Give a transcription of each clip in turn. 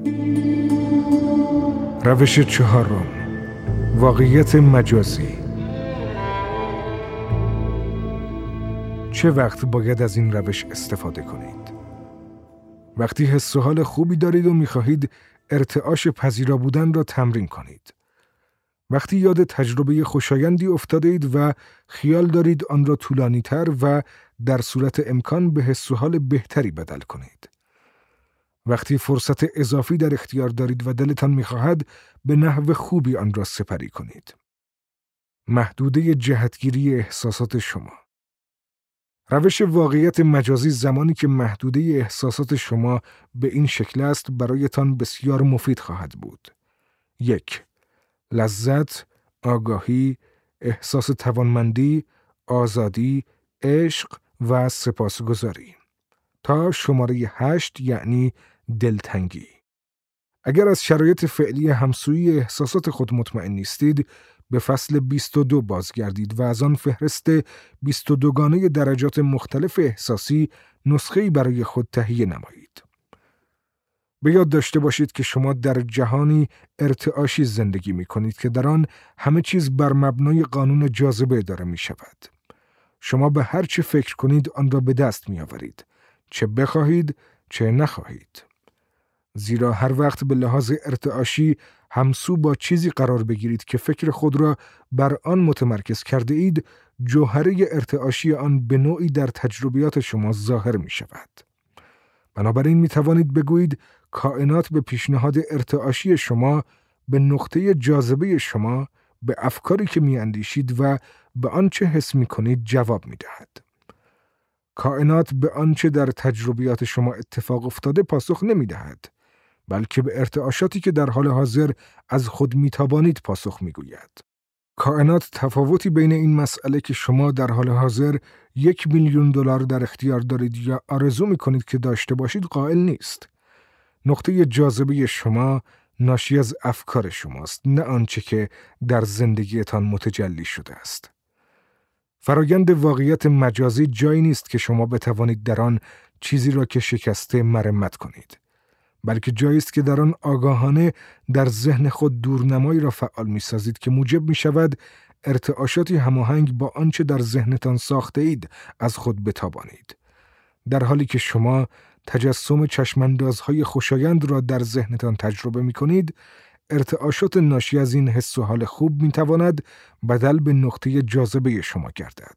روش چهارم، واقعیت مجازی. چه وقت باید از این روش استفاده کنید؟ وقتی حس و حال خوبی دارید و می‌خواهید ارتعاش پذیرا بودن را تمرین کنید. وقتی یاد تجربه خوشایندی افتادید و خیال دارید آن را طولانی‌تر و در صورت امکان به حس و حال بهتری بدل کنید. وقتی فرصت اضافی در اختیار دارید و دلتان می‌خواهد به نحو خوبی آن را سپری کنید. محدوده جهتگیری احساسات شما. روش واقعیت مجازی زمانی که محدوده احساسات شما به این شکل است برایتان بسیار مفید خواهد بود. 1. لذت، آگاهی، احساس توانمندی، آزادی، عشق و سپاسگزاری. تا شماره 8 یعنی دلتنگی. اگر از شرایط فعلی همسویی احساسات خود مطمئن نیستید، به فصل 22 بازگردید و از آن فهرست 22 گانه درجات مختلف احساسی نسخه‌ای برای خود تهیه نمایید. به یاد داشته باشید که شما در جهانی ارتعاشی زندگی می کنید که در آن همه چیز بر مبنای قانون جاذبه اداره می شود. شما به هر چه فکر کنید آن را به دست می آورید، چه بخواهید چه نخواهید. زیرا هر وقت به لحاظ ارتعاشی همسو با چیزی قرار بگیرید که فکر خود را بر آن متمرکز کرده اید، جوهره ارتعاشی آن به نوعی در تجربیات شما ظاهر می شود. بنابراین می توانید بگویید کائنات به پیشنهاد ارتعاشی شما، به نقطه جاذبه شما، به افکاری که می اندیشید و به آنچه حس می کنید جواب می دهد. کائنات به آنچه در تجربیات شما اتفاق افتاده پاسخ نمی دهد، بلکه به ارتعاشاتی که در حال حاضر از خود میتابانید پاسخ میگوید. کائنات تفاوتی بین این مسئله که شما در حال حاضر $1,000,000 در اختیار دارید یا آرزو میکنید که داشته باشید قائل نیست. نقطه جاذبه شما ناشی از افکار شماست، نه آنچه که در زندگیتان متجلی شده است. فرایند واقعیت مجازی جایی نیست که شما بتوانید در آن چیزی را که شکسته مرمت کنید، بلکه جایی است که در آن آگاهانه در ذهن خود دورنمایی را فعال می‌سازید که موجب می‌شود ارتعاشاتی هماهنگ با آنچه در ذهنتان ساخته اید از خود بتابانید. در حالی که شما تجسم چشماندازهای خوشایند را در ذهنتان تجربه می‌کنید، ارتعاشات ناشی از این حس و حال خوب می‌تواند بدل به نقطه جاذبه شما گردد.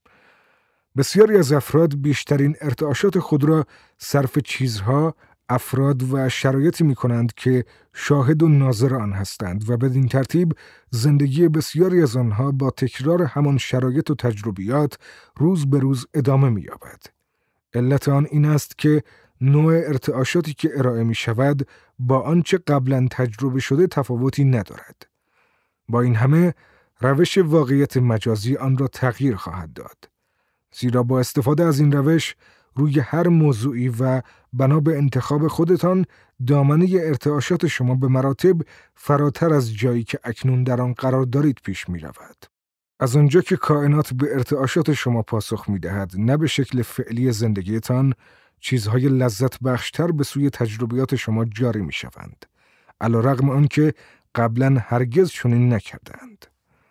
بسیاری از افراد بیشترین ارتعاشات خود را صرف چیزها، افراد و شرایطی می کنند که شاهد و ناظر آن هستند و بدین ترتیب زندگی بسیاری از آنها با تکرار همان شرایط و تجربیات روز به روز ادامه می یابد. علت آن این است که نوع ارتعاشاتی که ارائه می شود با آنچه قبلا تجربه شده تفاوتی ندارد. با این همه روش واقعیت مجازی آن را تغییر خواهد داد. زیرا با استفاده از این روش روی هر موضوعی و بنا به انتخاب خودتان دامنه ارتعاشات شما به مراتب فراتر از جایی که اکنون در آن قرار دارید پیش می رود. از آنجا که کائنات به ارتعاشات شما پاسخ می دهد، نه به شکل فعلی زندگیتان، چیزهای لذت بخشتر به سوی تجربیات شما جاری می شوند، علیرغم آنکه قبلا هرگز چنین نکردند.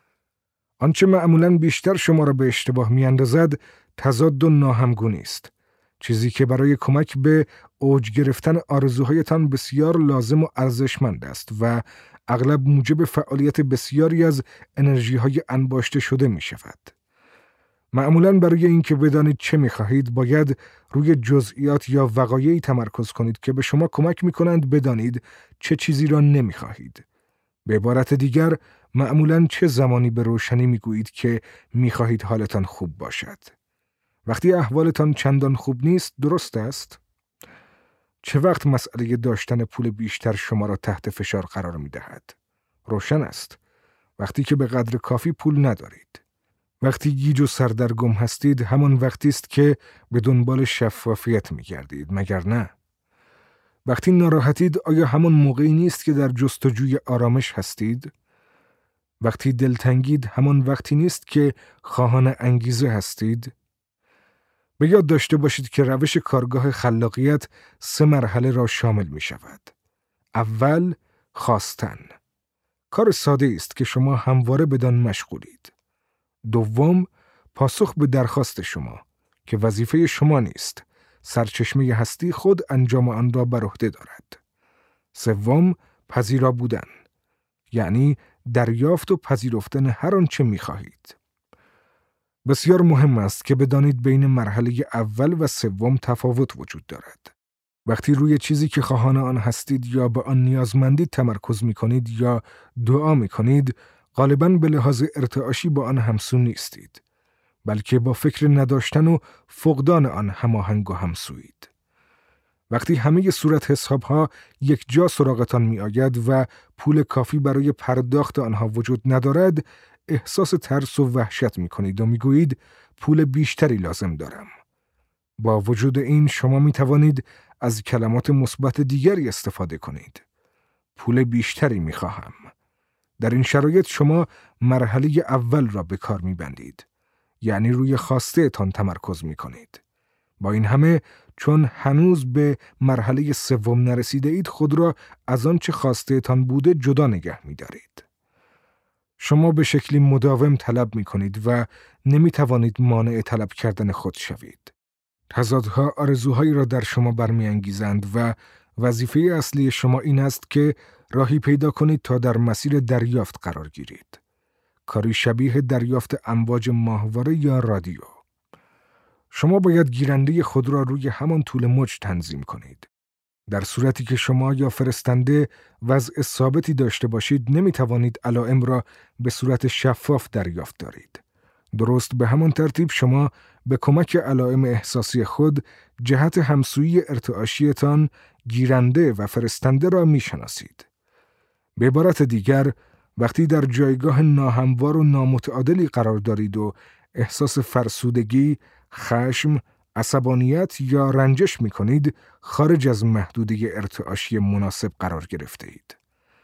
آنچه معمولاً بیشتر شما را به اشتباه می اندازد تضاد و ناهمگونی است، چیزی که برای کمک به اوج گرفتن آرزوهایتان بسیار لازم و ارزشمند است و اغلب موجب فعالیت بسیاری از انرژی‌های انباشته شده می شود. معمولاً برای اینکه بدانید چه می خواهید باید روی جزئیات یا وقایعی تمرکز کنید که به شما کمک می کنند بدانید چه چیزی را نمی خواهید. به عبارت دیگر، معمولاً چه زمانی به روشنی می گویید که می خواهید حالتان خوب باشد. وقتی احوالتان چندان خوب نیست، درست است؟ چه وقت مسئله داشتن پول بیشتر شما را تحت فشار قرار می دهد؟ روشن است. وقتی که به قدر کافی پول ندارید. وقتی گیج و سردرگم هستید، همان وقتی است که به دنبال شفافیت می گردید، مگر نه؟ وقتی ناراحتید، آیا همان موقعی نیست که در جستجوی آرامش هستید؟ وقتی دلتنگید، همان وقتی نیست که خواهان انگیزه هستید؟ به یاد داشته باشید که روش کارگاه خلاقیت 3 مرحله را شامل می شود. اول، خواستن. کار ساده است که شما همواره بدان مشغولید. دوم، پاسخ به درخواست شما که وظیفه شما نیست. سرچشمه هستی خود انجام آن را بر عهده دارد. سوم، پذیرا بودن، یعنی دریافت و پذیرفتن هر آنچه می‌خواهید. بسیار مهم است که بدانید بین مرحله اول و سوم تفاوت وجود دارد. وقتی روی چیزی که خواهان آن هستید یا به آن نیازمندید تمرکز می‌کنید یا دعا می‌کنید، غالباً به لحاظ ارتعاشی با آن همسو نیستید، بلکه با فکر نداشتن و فقدان آن هماهنگ و همسویید. وقتی همه صورت حساب‌ها یک جا سراغتان می‌آید و پول کافی برای پرداخت آنها وجود ندارد، احساس ترس و وحشت می‌کنید و می‌گویید پول بیشتری لازم دارم. با وجود این شما می‌توانید از کلمات مثبت دیگری استفاده کنید. پول بیشتری می‌خواهم. در این شرایط شما مرحله اول را به کار می‌بندید، یعنی روی خواسته تان تمرکز می‌کنید. با این همه چون هنوز به مرحله سوم نرسیده اید، خود را از آنچه خواسته تان بوده جدا نگه می‌دارید. شما به شکلی مداوم طلب می‌کنید و نمی‌توانید مانع طلب کردن خود شوید. تضادها آرزوهایی را در شما برمی‌انگیزند و وظیفه اصلی شما این است که راهی پیدا کنید تا در مسیر دریافت قرار گیرید. کاری شبیه دریافت امواج ماهواره یا رادیو. شما باید گیرنده خود را روی همان طول موج تنظیم کنید. در صورتی که شما یا فرستنده وضع ثابتی داشته باشید، نمی‌توانید علائم را به صورت شفاف دریافت دارید. درست به همان ترتیب شما به کمک علائم احساسی خود جهت همسویی ارتعاشیتان گیرنده و فرستنده را می‌شناسید. به عبارت دیگر، وقتی در جایگاه ناهموار و نامتعادلی قرار دارید و احساس فرسودگی، خشم، عصبانیت یا رنجش می‌کنید، خارج از محدوده ارتعاشی مناسب قرار گرفته اید.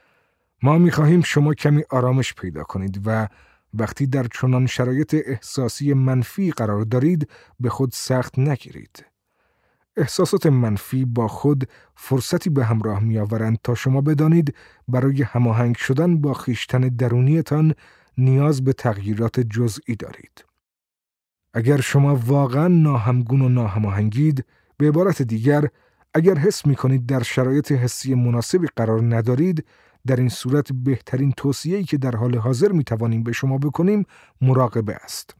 ما می‌خواهیم شما کمی آرامش پیدا کنید و وقتی در چنان شرایط احساسی منفی قرار دارید، به خود سخت نگیرید. احساسات منفی با خود فرصتی به همراه می‌آورند تا شما بدانید برای هماهنگ شدن با خویشتن درونیتان نیاز به تغییرات جزئی دارید. اگر شما واقعاً ناهمگون و ناهماهنگید، به عبارت دیگر، اگر حس می‌کنید در شرایط حسی مناسبی قرار ندارید، در این صورت بهترین توصیه‌ای که در حال حاضر می‌توانیم به شما بکنیم مراقبه است.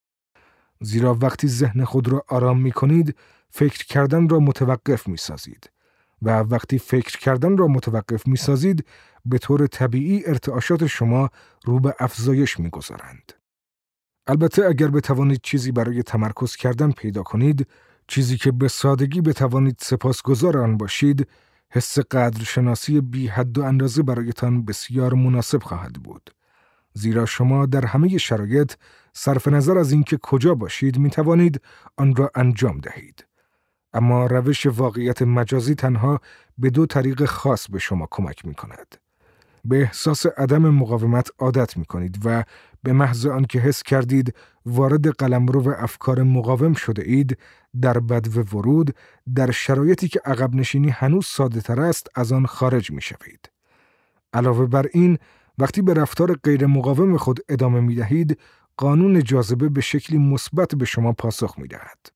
زیرا وقتی ذهن خود را آرام می‌کنید، فکر کردن را متوقف می‌سازید و وقتی فکر کردن را متوقف می‌سازید، به طور طبیعی ارتعاشات شما رو به افزایش می‌گذارند. البته اگر بتوانید چیزی برای تمرکز کردن پیدا کنید، چیزی که به سادگی بتوانید سپاسگزار آن باشید، حس قدرشناسی بی حد و اندازه برایتان بسیار مناسب خواهد بود. زیرا شما در همه شرایط صرف نظر از اینکه کجا باشید می توانید آن را انجام دهید. اما روش واقعیت مجازی تنها به دو طریق خاص به شما کمک می کند. به احساس عدم مقاومت عادت می کنید و به محض آنکه حس کردید وارد قلمرو افکار مقاوم شده اید، در بدو ورود، در شرایطی که عقب نشینی هنوز ساده تر است، از آن خارج می شوید. علاوه بر این، وقتی به رفتار غیر مقاوم خود ادامه می دهید، قانون جاذبه به شکلی مثبت به شما پاسخ می دهد.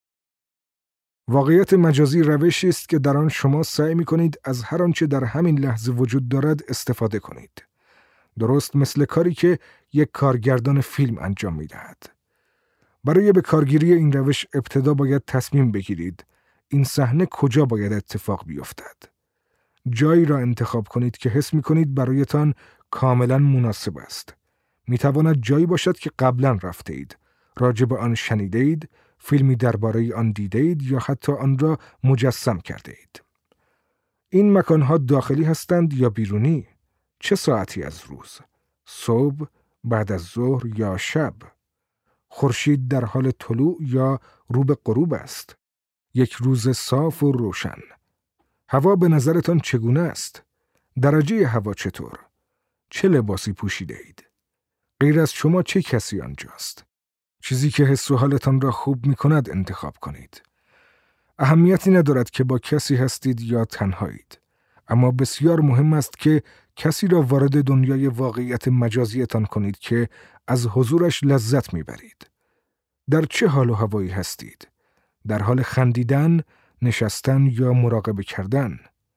واقعیت مجازی روشی است که در آن شما سعی می کنید از هر آنچه در همین لحظه وجود دارد استفاده کنید. درست مثل کاری که یک کارگردان فیلم انجام می دهد. برای به کارگیری این روش ابتدا باید تصمیم بگیرید این صحنه کجا باید اتفاق بیفتد. جایی را انتخاب کنید که حس می کنید برایتان کاملا مناسب است. می تواند جایی باشد که قبلا رفته اید، راجع به آن شنیده اید، فیلمی درباره آن دیده اید یا حتی آن را مجسم کرده اید. این مکانها داخلی هستند یا بیرونی؟ چه ساعتی از روز؟ صبح، بعد از ظهر یا شب؟ خورشید در حال طلوع یا رو به غروب است؟ یک روز صاف و روشن. هوا به نظرتان چگونه است؟ درجه هوا چطور؟ چه لباسی پوشیده اید؟ غیر از شما چه کسی آنجاست؟ چیزی که حس و حالتان را خوب می کند انتخاب کنید. اهمیتی ندارد که با کسی هستید یا تنهایید. اما بسیار مهم است که کسی را وارد دنیای واقعیت مجازیتان کنید که از حضورش لذت میبرید. در چه حال و هوایی هستید؟ در حال خندیدن، نشستن یا مراقبه کردن؟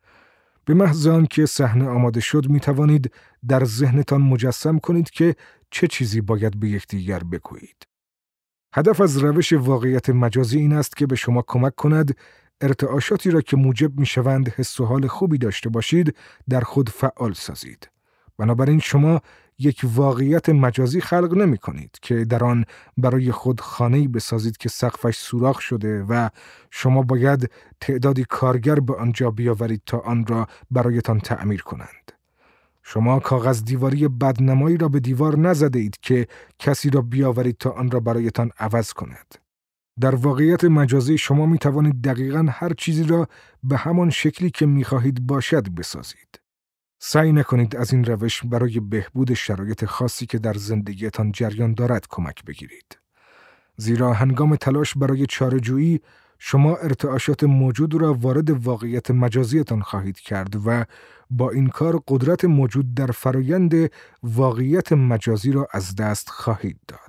به محض آنکه صحنه آماده شد می توانید در ذهنتان مجسم کنید که چه چیزی باید به یکدیگر بگویید. هدف از روش واقعیت مجازی این است که به شما کمک کند ارتعاشاتی را که موجب می شوند حس و حال خوبی داشته باشید در خود فعال سازید. بنابراین شما یک واقعیت مجازی خلق نمی کنید که در آن برای خود خانه‌ای بسازید که سقفش سوراخ شده و شما باید تعدادی کارگر به آنجا بیاورید تا آن را برایتان تعمیر کنند. شما کاغذ دیواری بدنمایی را به دیوار نزده اید که کسی را بیاورید تا آن را برایتان عوض کند. در واقعیت مجازی شما می توانید دقیقاً هر چیزی را به همان شکلی که می خواهید باشد بسازید. سعی نکنید از این روش برای بهبود شرایط خاصی که در زندگیتان جریان دارد کمک بگیرید. زیرا هنگام تلاش برای چاره‌جویی شما ارتعاشات موجود را وارد واقعیت مجازیتان خواهید کرد و با این کار قدرت موجود در فرایند واقعیت مجازی را از دست خواهید داد.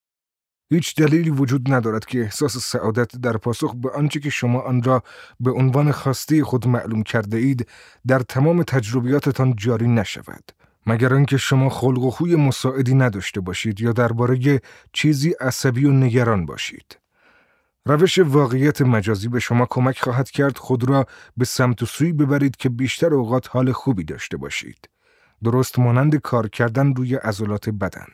هیچ دلیلی وجود ندارد که احساس سعادت در پاسخ به آنچه که شما آن را به عنوان خواسته خود معلوم کرده اید در تمام تجربیاتتان جاری نشود، مگر آنکه شما خلق و خوی مساعدی نداشته باشید یا درباره چیزی عصبی و نگران باشید. روش واقعیت مجازی به شما کمک خواهد کرد خود را به سمت و سوی ببرید که بیشتر اوقات حال خوبی داشته باشید. درست مانند کار کردن روی عضلات بدن.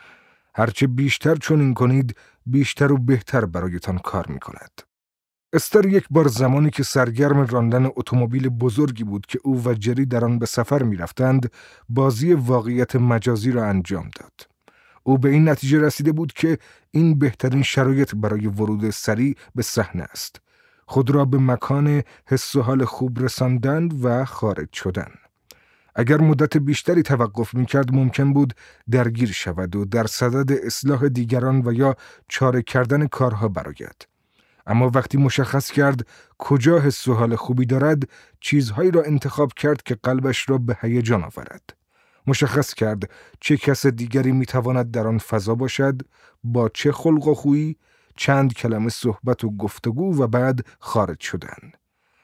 هرچه بیشتر چنین کنید، بیشتر و بهتر برایتان کار می‌کند. استر یک بار زمانی که سرگرم راندن اتومبیل بزرگی بود که او و جری در آن به سفر می‌رفتند، بازی واقعیت مجازی را انجام داد. او به این نتیجه رسیده بود که این بهترین شرایط برای ورود سریع به صحنه است. خود را به مکان حس و حال خوب رساندن و خارج شدن. اگر مدت بیشتری توقف می‌کرد ممکن بود درگیر شود و در صدد اصلاح دیگران و یا چاره کردن کارها برآید. اما وقتی مشخص کرد کجا حس و حال خوبی دارد، چیزهایی را انتخاب کرد که قلبش را به هیجان آورد. مشخص کرد چه کس دیگری میتواند در آن فضا باشد، با چه خلق و خویی، چند کلمه صحبت و گفتگو و بعد خارج شدن.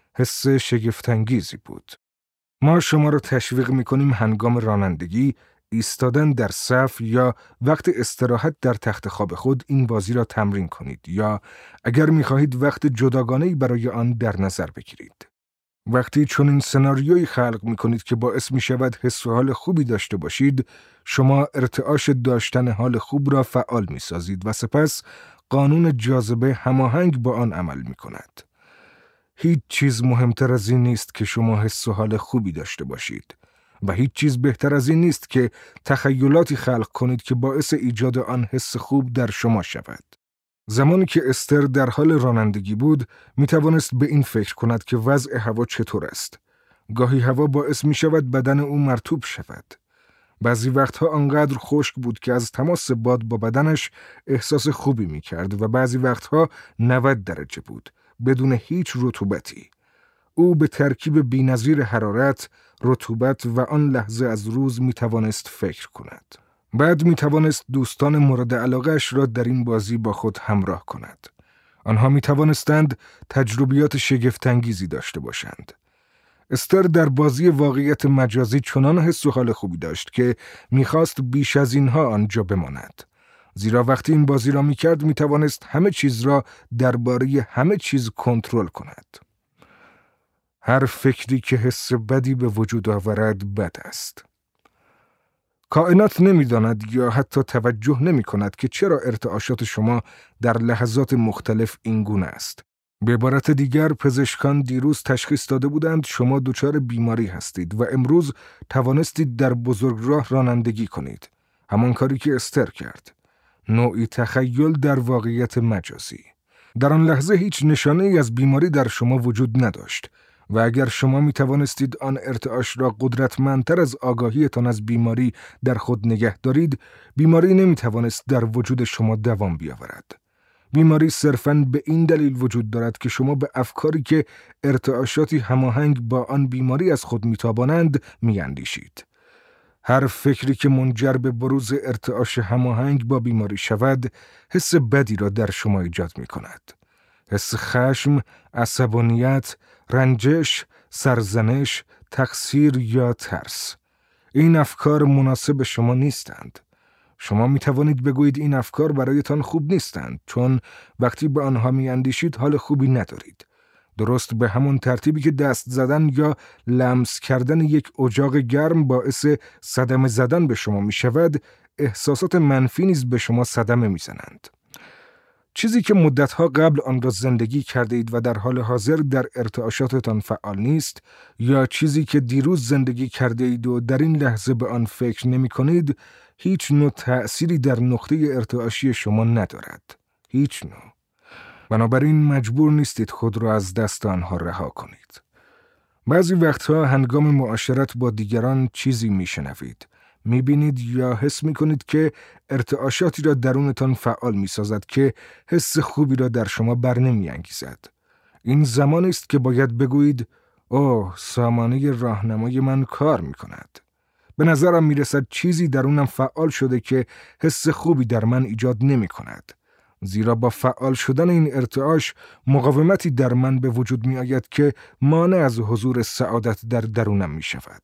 حس شگفت‌انگیزی بود. ما شما را تشویق میکنیم هنگام رانندگی، ایستادن در صف یا وقت استراحت در تخت خواب خود این بازی را تمرین کنید یا اگر میخواهید وقت جداگانه‌ای برای آن در نظر بگیرید. وقتی چنین سناریویی خلق میکنید که باعث میشود حس و حال خوبی داشته باشید، شما ارتعاش داشتن حال خوب را فعال میسازید و سپس قانون جاذبه هماهنگ با آن عمل میکند. هیچ چیز مهمتر از این نیست که شما حس و حال خوبی داشته باشید و هیچ چیز بهتر از این نیست که تخیلاتی خلق کنید که باعث ایجاد آن حس خوب در شما شود. زمانی که استر در حال رانندگی بود، می توانست به این فکر کند که وضع هوا چطور است. گاهی هوا باعث می شود بدن او مرطوب شود. بعضی وقتها آنقدر خشک بود که از تماس باد با بدنش احساس خوبی می کرد و بعضی وقتها 90 درجه بود، بدون هیچ رطوبتی. او به ترکیب بی‌نظیر حرارت، رطوبت و آن لحظه از روز می توانست فکر کند. بعد می توانست دوستان مورد علاقه‌اش را در این بازی با خود همراه کند. آنها می توانستند تجربیات شگفت‌انگیزی داشته باشند. استر در بازی واقعیت مجازی چنان حس و حال خوبی داشت که می‌خواست بیش از اینها آنجا بماند. زیرا وقتی این بازی را می‌کرد می‌توانست همه چیز را درباره همه چیز کنترل کند. هر فکری که حس بدی به وجود آورد بد است. کائنات نمی‌داند یا حتی توجه نمی‌کند که چرا ارتعاشات شما در لحظات مختلف این گونه است. به عبارت دیگر، پزشکان دیروز تشخیص داده بودند شما دچار بیماری هستید و امروز توانستید در بزرگراه رانندگی کنید. همان کاری که استر کرد. نوعی تخیل در واقعیت مجازی. در آن لحظه هیچ نشانه‌ای از بیماری در شما وجود نداشت و اگر شما می توانستید آن ارتعاش را قدرتمندتر از آگاهیتان از بیماری در خود نگه دارید، بیماری نمی توانست در وجود شما دوام بیاورد. بیماری صرفاً به این دلیل وجود دارد که شما به افکاری که ارتعاشاتی هماهنگ با آن بیماری از خود میتابانند میاندیشید. هر فکری که منجر به بروز ارتعاش هماهنگ با بیماری شود، حس بدی را در شما ایجاد می کند. حس خشم، عصبانیت، رنجش، سرزنش، تقصیر یا ترس. این افکار مناسب شما نیستند. شما می توانید بگویید این افکار برایتان خوب نیستند، چون وقتی به آنها می اندیشید حال خوبی ندارید. درست به همون ترتیبی که دست زدن یا لمس کردن یک اجاق گرم باعث صدمه زدن به شما می شود، احساسات منفی نیز به شما صدمه می زنند. چیزی که مدتها قبل آن را زندگی کرده اید و در حال حاضر در ارتعاشاتتان فعال نیست، یا چیزی که دیروز زندگی کرده اید و در این لحظه به آن فکر نمی کنید، هیچ نوع تأثیری در نقطه ارتعاشی شما ندارد. هیچ نوع. بنابراین مجبور نیستید خود را از دست آنها رها کنید. بعضی وقتها هنگام معاشرت با دیگران چیزی میشنوید، میبینید یا حس میکنید که ارتعاشاتی را درونتان فعال میسازد که حس خوبی را در شما برنمیانگیزد. این زمانی است که باید بگویید اوه، سامانه راهنمای من کار میکند. به نظرم میرسد چیزی درونم فعال شده که حس خوبی در من ایجاد نمیکند. زیرا با فعال شدن این ارتعاش مقاومتی در من به وجود می آید که مانع از حضور سعادت در درونم می شود.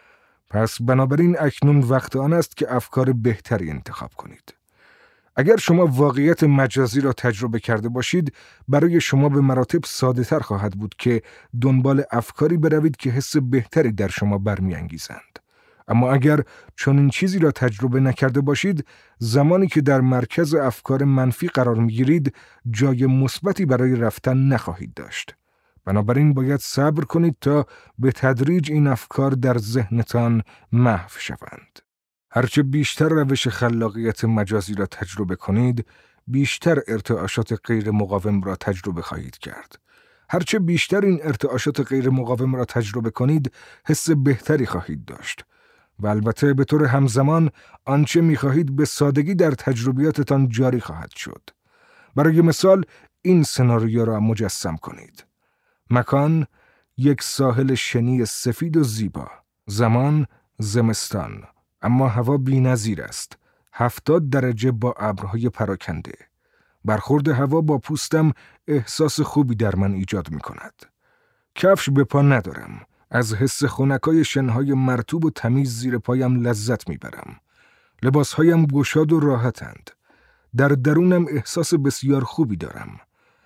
پس بنابراین اکنون وقت آن است که افکار بهتری انتخاب کنید. اگر شما واقعیت مجازی را تجربه کرده باشید، برای شما به مراتب ساده تر خواهد بود که دنبال افکاری بروید که حس بهتری در شما برمی‌انگیزند. اما اگر چنین چیزی را تجربه نکرده باشید، زمانی که در مرکز افکار منفی قرار می‌گیرید، جای مثبتی برای رفتن نخواهید داشت. بنابراین باید صبر کنید تا به تدریج این افکار در ذهنتان محو شوند. هرچه بیشتر روش خلاقیت مجازی را تجربه کنید، بیشتر ارتعاشات غیر مقاوم را تجربه خواهید کرد. هرچه بیشتر این ارتعاشات غیر مقاوم را تجربه کنید، حس بهتری خواهید داشت. و البته به طور همزمان آنچه می‌خواهید به سادگی در تجربیاتتان جاری خواهد شد. برای مثال این سناریو را مجسم کنید. مکان یک ساحل شنی سفید و زیبا. زمان زمستان، اما هوا بی‌نظیر است. 70 درجه با ابرهای پراکنده. برخورد هوا با پوستم احساس خوبی در من ایجاد می‌کند. کفش به پا ندارم. از حس خنکای شنهای مرطوب و تمیز زیر پایم لذت میبرم. لباسهایم گشاد و راحتند. در درونم احساس بسیار خوبی دارم.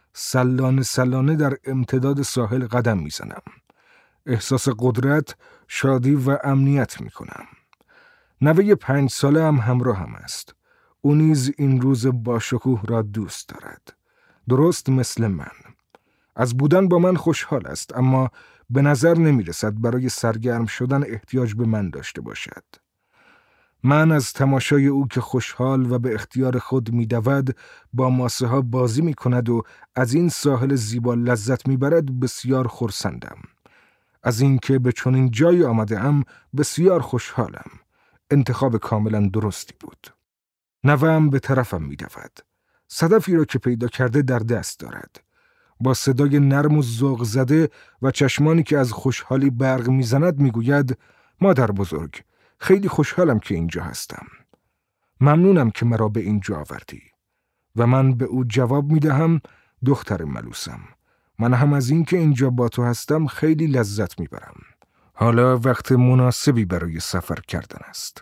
سلانه در امتداد ساحل قدم میزنم. احساس قدرت، شادی و امنیت میکنم. نوه 5 ساله هم همراهم است. او نیز این روز با شکوه را دوست دارد. درست مثل من. از بودن با من خوشحال است، اما به نظر نمی رسد برای سرگرم شدن احتیاج به من داشته باشد. من از تماشای او که خوشحال و به اختیار خود می دود، با ماسه ها بازی می کند و از این ساحل زیبا لذت می برد بسیار خرسندم. از اینکه به چنین جایی آمده ام بسیار خوشحالم. انتخاب کاملا درستی بود. نوه‌ام به طرفم می دود. صدفی را که پیدا کرده در دست دارد. با صدای نرم و ذوق زده و چشمانی که از خوشحالی برق میزند میگوید مادر بزرگ، خیلی خوشحالم که اینجا هستم. ممنونم که مرا به اینجا آوردی. و من به او جواب میدهم دختر ملوسم. من هم از این که اینجا با تو هستم خیلی لذت میبرم. حالا وقت مناسبی برای سفر کردن است.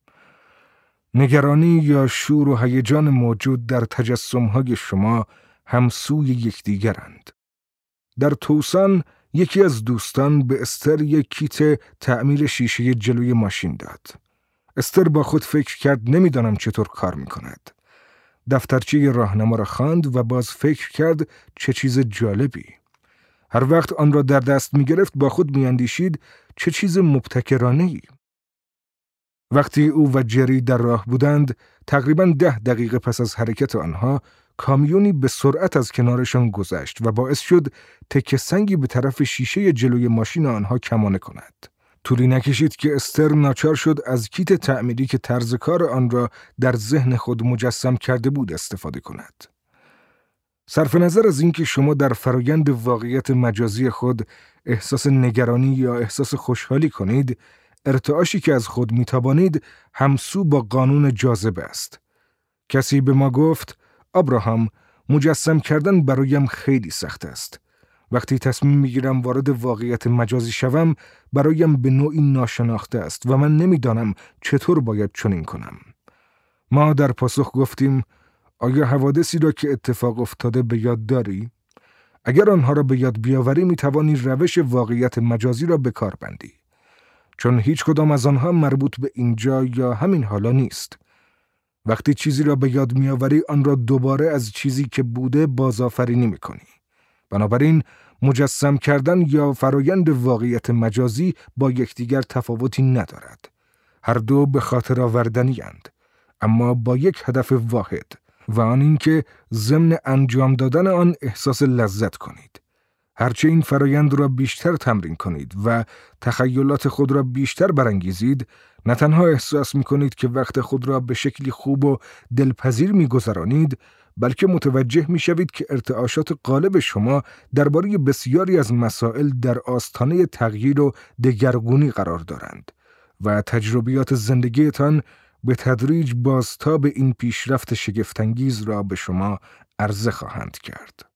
نگرانی یا شور و هیجان موجود در تجسم‌های شما همسوی یکدیگرند. در توسان یکی از دوستان به استر یک کیت تعمیر شیشه جلوی ماشین داد. استر با خود فکر کرد نمیدانم چطور کار میکند. دفترچه راهنما را خواند و باز فکر کرد چه چیز جالبی. هر وقت آن را در دست میگرفت با خود میاندیشید چه چیز مبتکرانه‌ای. وقتی او و جری در راه بودند، تقریباً 10 دقیقه پس از حرکت آنها، کامیونی به سرعت از کنارشان گذشت و باعث شد تکه سنگی به طرف شیشه جلوی ماشین آنها کمانه کند. طولی نکشید که استر ناچار شد از کیت تعمیری که طرز کار آن را در ذهن خود مجسم کرده بود استفاده کند. صرف نظر از اینکه شما در فرایند واقعیت مجازی خود احساس نگرانی یا احساس خوشحالی کنید، ارتعاشی که از خود میتابانید همسو با قانون جاذبه است. کسی به ما گفت: ابراهام، مجسم کردن برایم خیلی سخت است. وقتی تصمیم میگیرم وارد واقعیت مجازی شوم، برایم به نوعی ناشناخته است و من نمیدانم چطور باید چنین کنم. ما در پاسخ گفتیم: آیا حوادثی را که اتفاق افتاده به یاد داری؟ اگر آنها را به یاد بیاوری میتوانی روش واقعیت مجازی را به کار بندی. چون هیچ کدام از آنها مربوط به اینجا یا همین حالا نیست. وقتی چیزی را به یاد میآوری آن را دوباره از چیزی که بوده بازآفرینی میکنی. بنابراین مجسم کردن یا فرایند واقعیت مجازی با یکدیگر تفاوتی ندارد. هر دو به خاطر آوردنی اند، اما با یک هدف واحد و آن اینکه ضمن انجام دادن آن احساس لذت کنید. هرچه این فرایند را بیشتر تمرین کنید و تخیلات خود را بیشتر برانگیزید، نه تنها احساس می‌کنید که وقت خود را به شکلی خوب و دلپذیر می‌گذرانید، بلکه متوجه می‌شوید که ارتعاشات غالب شما درباره بسیاری از مسائل در آستانه تغییر و دگرگونی قرار دارند و تجربیات زندگیتان به تدریج بازتاب این پیشرفت شگفت‌انگیز را به شما عرضه خواهند کرد.